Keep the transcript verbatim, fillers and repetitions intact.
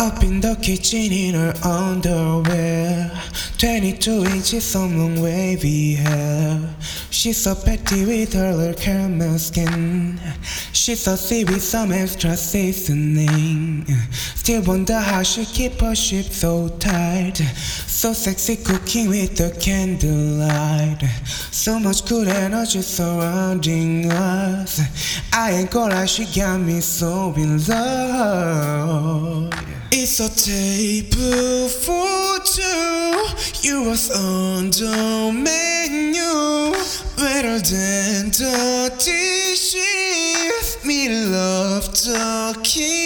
Up in the kitchen in her underwear, twenty-two inches of long wavy hair. She's so pretty with her little caramel skin. She's so sweet with some extra seasoning. Still wonder how she keep her ship so tight. So sexy cooking with the candlelight. So much good energy surrounding us. I ain't gonna lie, she got me so in love. It's a table for two. You was on the menu. Better than the dishes. Me love talking.